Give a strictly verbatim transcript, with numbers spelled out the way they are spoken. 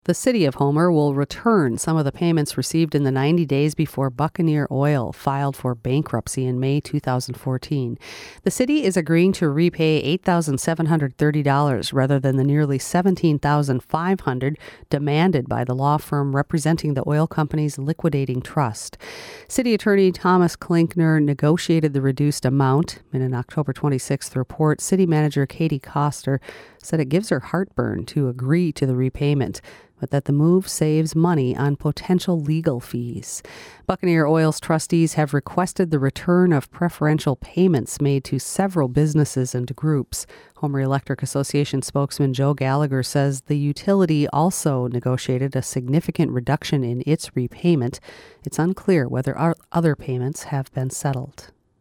The city of Homer will return some of the payments received in the ninety days before Buccaneer Oil filed for bankruptcy in May two thousand fourteen. The city is agreeing to repay eight thousand seven hundred thirty dollars rather than the nearly seventeen thousand five hundred dollars demanded by the law firm representing the oil company's liquidating trust. City Attorney Thomas Klinkner negotiated the reduced amount. In an October twenty-sixth report, City Manager Katie Koster said it gives her heartburn to agree to the repayment, but that the move saves money on potential legal fees. Buccaneer Oil's trustees have requested the return of preferential payments made to several businesses and groups. Homer Electric Association spokesman Joe Gallagher says the utility also negotiated a significant reduction in its repayment. It's unclear whether other payments have been settled.